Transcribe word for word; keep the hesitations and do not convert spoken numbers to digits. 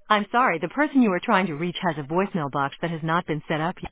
I'm sorry, the person you are trying to reach has a voicemail box that has not been set up yet.